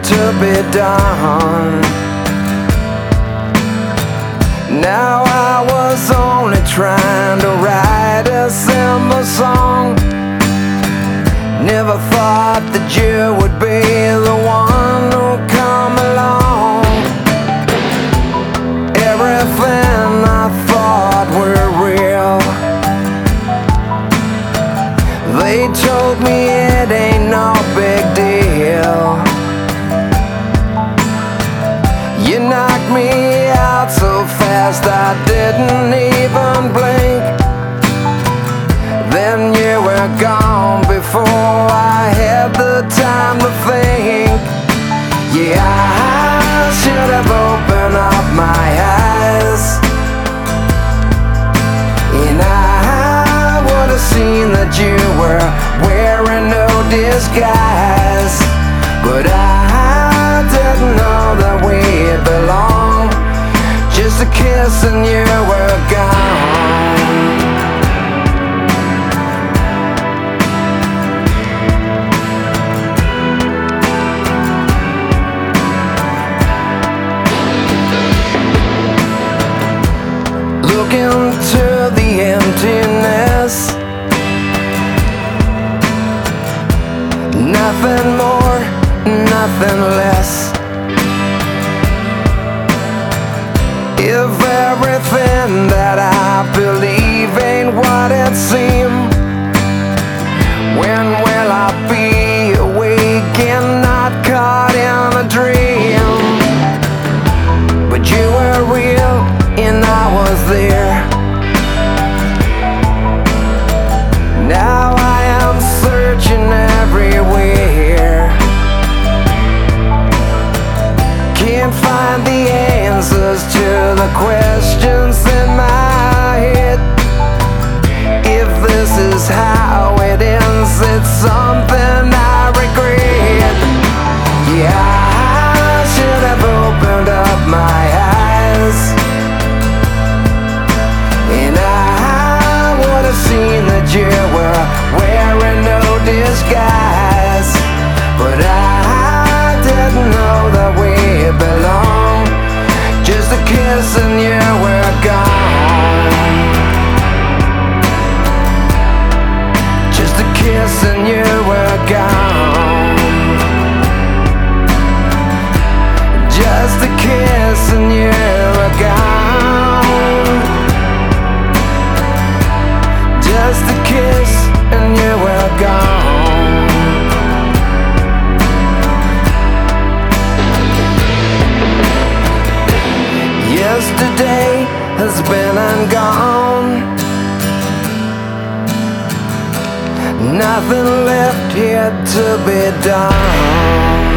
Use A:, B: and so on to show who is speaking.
A: to be done. Now I was only trying to write a simple song. Never thought that you would be the one who come along. Everything I thought were real, they told me it ain't no big deal. You knocked me out so fast I didn't even blink. Then you were gone before I had the time to think. Yeah, I should have opened up my eyes, and I would have seen that you were wearing no disguise. But I didn't know that we'd belong. Just a kiss and you were gone. Look into the emptiness, nothing more, nothing less. If everything that I believe ain't what it seems, when will I be awake and not caught in a dream? But you were real and I was there. Now I am searching everywhere, can't find the answers to the questions in my head. If this is how it ends, it's something I regret. Yeah, I should have opened up my eyes, and I would have seen that you were wearing no disguise. But I didn't know that we belong. Just a kiss and you were gone. Just a kiss and you were gone. Just a kiss and you were gone. Just a kiss and you were gone. Yesterday has been and gone, nothing left here to be done.